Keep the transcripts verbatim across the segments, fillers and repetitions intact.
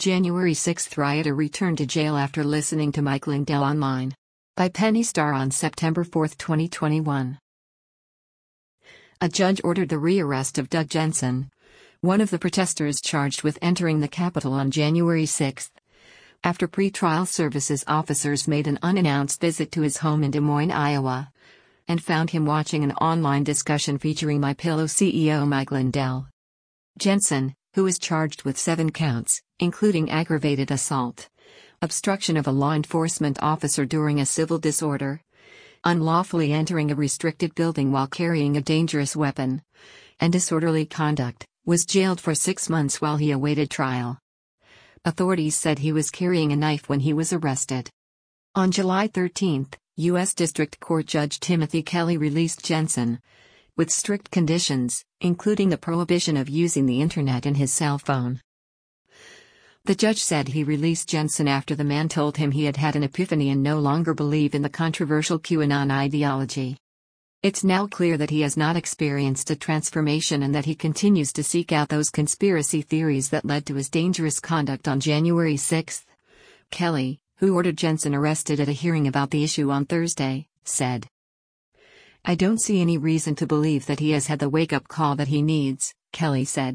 January sixth rioter returned to jail after listening to Mike Lindell online. By Penny Starr on September fourth, twenty twenty-one. A judge ordered the rearrest of Doug Jensen, one of the protesters charged with entering the Capitol on January sixth, after pretrial services officers made an unannounced visit to his home in Des Moines, Iowa, and found him watching an online discussion featuring MyPillow C E O Mike Lindell. Jensen, who is charged with seven counts, including aggravated assault, obstruction of a law enforcement officer during a civil disorder, unlawfully entering a restricted building while carrying a dangerous weapon, and disorderly conduct, was jailed for six months while he awaited trial. Authorities said he was carrying a knife when he was arrested. On July thirteenth, U S District Court Judge Timothy Kelly released Jensen, with strict conditions, including the prohibition of using the internet in his cell phone. The judge said he released Jensen after the man told him he had had an epiphany and no longer believed in the controversial QAnon ideology. It's now clear that he has not experienced a transformation and that he continues to seek out those conspiracy theories that led to his dangerous conduct on January sixth. Kelly, who ordered Jensen arrested at a hearing about the issue on Thursday, said, "I don't see any reason to believe that he has had the wake-up call that he needs," Kelly said.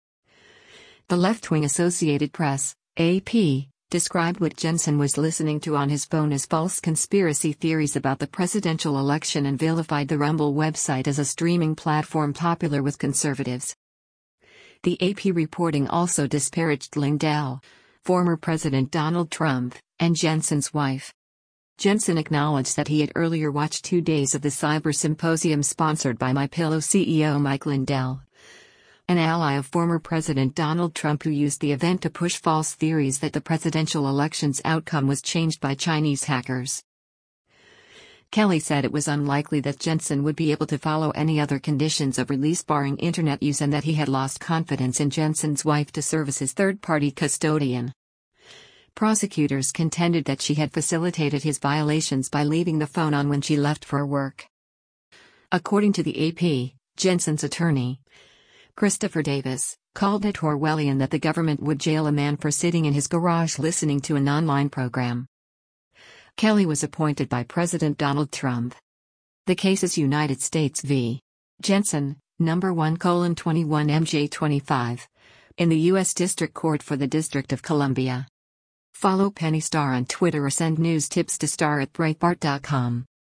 The left-wing Associated Press, A P, described what Jensen was listening to on his phone as false conspiracy theories about the presidential election and vilified the Rumble website as a streaming platform popular with conservatives. The A P reporting also disparaged Lindell, former President Donald Trump, and Jensen's wife. Jensen acknowledged that he had earlier watched two days of the cyber symposium sponsored by MyPillow C E O Mike Lindell, an ally of former President Donald Trump who used the event to push false theories that the presidential election's outcome was changed by Chinese hackers. Kelly said it was unlikely that Jensen would be able to follow any other conditions of release barring internet use and that he had lost confidence in Jensen's wife to serve as his third-party custodian. Prosecutors contended that she had facilitated his violations by leaving the phone on when she left for work. According to the A P, Jensen's attorney, Christopher Davis, called it Orwellian that the government would jail a man for sitting in his garage listening to an online program. Kelly was appointed by President Donald Trump. The case is United States v. Jensen, number one colon twenty-one M J twenty-five, in the U S District Court for the District of Columbia. Follow Penny Starr on Twitter or send news tips to star at breitbart dot com.